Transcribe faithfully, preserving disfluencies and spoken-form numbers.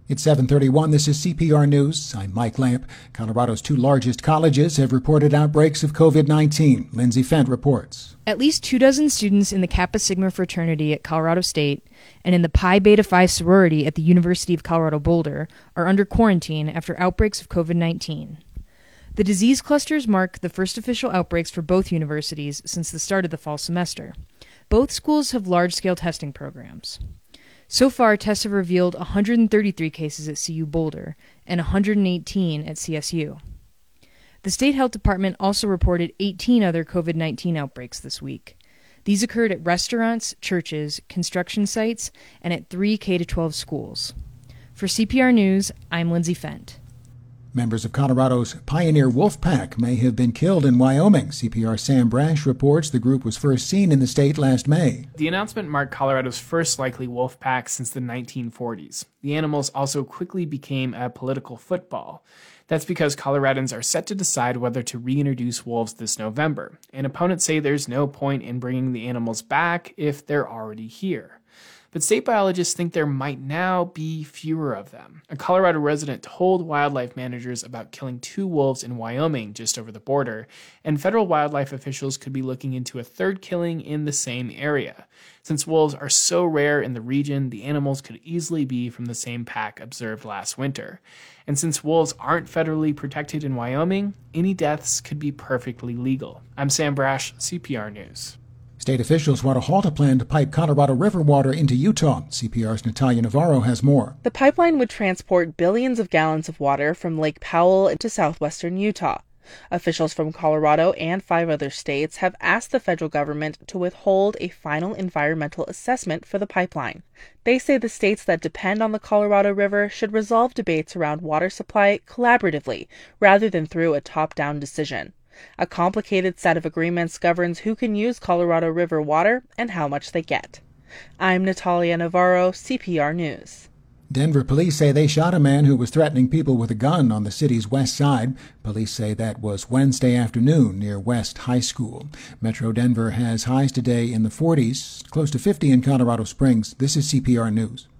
It's seven thirty-one. This is C P R News. I'm Mike Lamp. Colorado's two largest colleges have reported outbreaks of COVID nineteen. Lindsay Fent reports. At least two dozen students in the Kappa Sigma fraternity at Colorado State and in the Pi Beta Phi sorority at the University of Colorado Boulder are under quarantine after outbreaks of COVID nineteen. The disease clusters mark the first official outbreaks for both universities since the start of the fall semester. Both schools have large-scale testing programs. So far, tests have revealed one hundred thirty-three cases at C U Boulder and one hundred eighteen at C S U. The State Health Department also reported eighteen other COVID nineteen outbreaks this week. These occurred at restaurants, churches, construction sites, and at three K through twelve schools. For C P R News, I'm Lindsay Fent. Members of Colorado's Pioneer Wolf Pack may have been killed in Wyoming. C P R's Sam Brash reports the group was first seen in the state last May. The announcement marked Colorado's first likely wolf pack since the nineteen forties. The animals also quickly became a political football. That's because Coloradans are set to decide whether to reintroduce wolves this November, and opponents say there's no point in bringing the animals back if they're already here. But state biologists think there might now be fewer of them. A Colorado resident told wildlife managers about killing two wolves in Wyoming just over the border, and federal wildlife officials could be looking into a third killing in the same area. Since wolves are so rare in the region, the animals could easily be from the same pack observed last winter. And since wolves aren't federally protected in Wyoming, any deaths could be perfectly legal. I'm Sam Brash, C P R News. State officials want to halt a plan to pipe Colorado River water into Utah. C P R's Natalia Navarro has more. The pipeline would transport billions of gallons of water from Lake Powell into southwestern Utah. Officials from Colorado and five other states have asked the federal government to withhold a final environmental assessment for the pipeline. They say the states that depend on the Colorado River should resolve debates around water supply collaboratively rather than through a top-down decision. A complicated set of agreements governs who can use Colorado River water and how much they get. I'm Natalia Navarro, C P R News. Denver police say they shot a man who was threatening people with a gun on the city's west side. Police say that was Wednesday afternoon near West High School. Metro Denver has highs today in the forties, close to fifty in Colorado Springs. This is C P R News.